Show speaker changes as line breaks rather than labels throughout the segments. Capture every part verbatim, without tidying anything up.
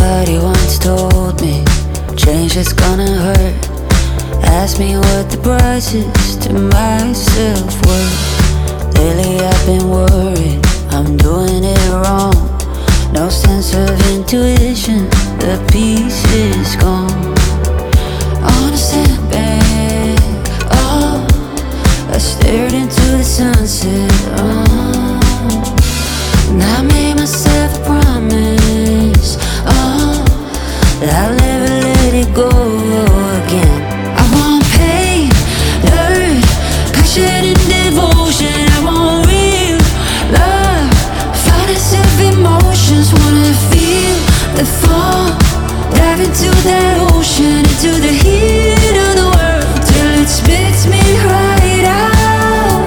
Somebody once told me change is gonna hurt. Asked me what the price is to my self-worth. Lately I've been worried, I'm doing it wrong. No sense of intuition, the peace is gone. On a sandbag, oh, I stared into the sunset, oh, and I made myself a promise, oh, that I'll never let it go again. I want pain, hurt, passion and devotion. I want real love, finest of emotions. Wanna feel the fall, dive into that ocean, into the heat of the world, till it spits me right out.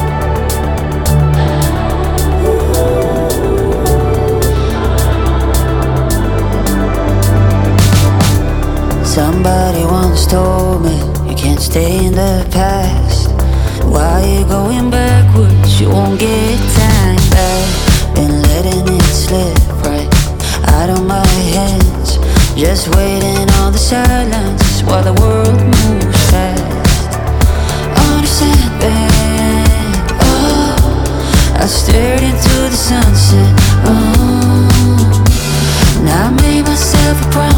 Somebody once told me you can't stay in the past. While you're going backwards, you won't get time back. Been letting it slip right out of my hands, just waiting on the sidelines while the world moves fast. On a sandbag, oh, I stared into the sunset, oh, and I made myself a promise.